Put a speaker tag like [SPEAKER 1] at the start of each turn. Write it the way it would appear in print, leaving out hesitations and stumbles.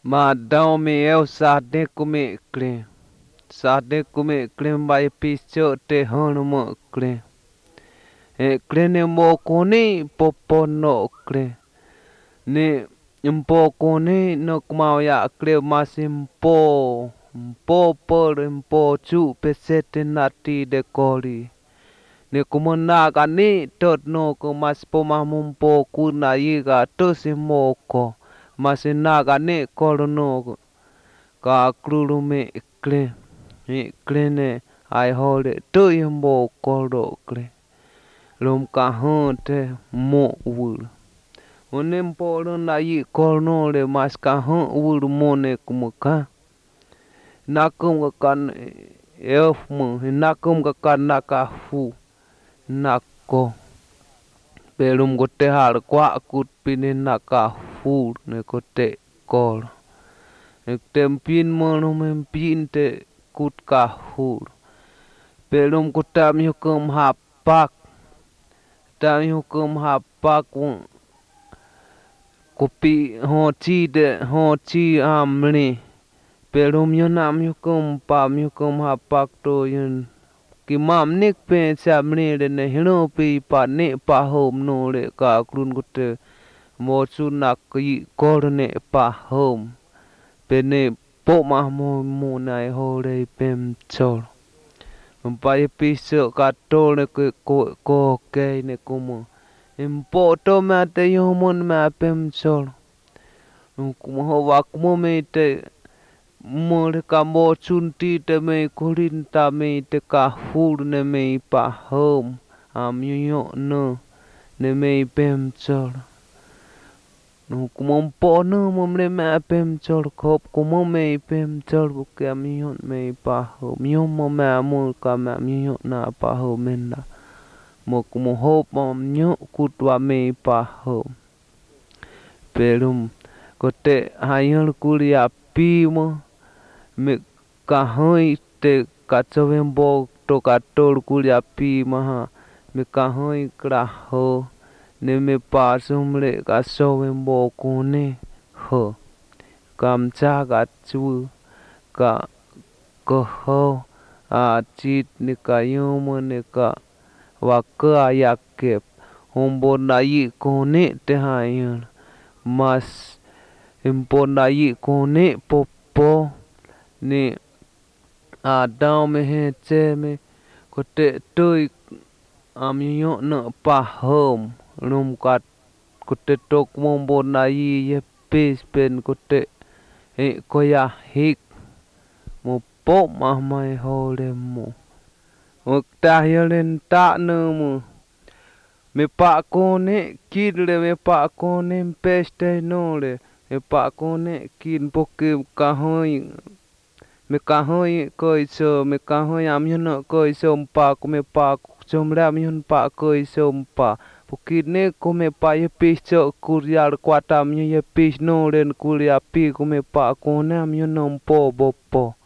[SPEAKER 1] Ma dao me eu sa de come cre. Sa de come cre mai piso te hon mo cre. E cre ne mo kone popo no cre. Ne impo kone no kumao ya cre mas impo por impo chu pesete nati de kori. Ne kumona ka ni tot no ko mas po mamumpo kuna yiga to si moko. Mas naga ne korono ka kruru me kle ne ai hole to yimbo koro kle lom ka honte mo wul onem poro na yi korno le mas ka hon wul mo ne kumuka nakum ka kan elf mo nakum ka kan naka fu nako pelum gote har kwa kut pine naka fu ne kote kor ek tempin mono mempin te kut kahur pelum kutam hukum hapak tam hukum hapak kopi ho chi amni pelum yonam hukum pam hukum hapak to yun kimam nik pe samni de ne hino pi pa ne pa hom no le ka krun kutte mo sunak yi korne pa hom pene po ma mo nai ho re pem chol pai piso kato ne ko ke ne kumo impoto ma te yomon ma pem chol kumo ho wak mo me te mo re ka mo chunti te me kurin ta me te ka hur ne me pa hom am yo no ne me pem chol no kumom po no mom le ma pem chol khop kumo me pem chol bu ke mi hon me pa ho mi mo ma mo ka ma mi hon na pa ho men na mo kumo hop mom nyo kutwa me pa ho pelum kote hayon kulia pi mo me ka hoi te ka chovem bo to ka tor kulia pi ma ha me ka hoi kra ho ne me pa sumle ka chovem bo kone ho kam cha ga chu ka ko ho a chit ne ka yom ne ka wa ka ya ke hombo na yi kone te hayon mas impo na yi kone popo ne a dao me he che me kote toi am yo no pa hom rum kat kote tok mombo na yi ye pes pen kote e ko ya hik mo po ma mai ho le mo ok ta yelen ta no mo me pa kone kidle me pa kone peste no le me pa kone kin poke ka hoi me ka hoi koi so me ka hoi am yo no koi so pa ko me pa chom ram yun pa koi so pa pokit ne ko me pa ye pis cho kuryar kwatam ye pis no len kurya pi ko me pa kone am yo no po bo po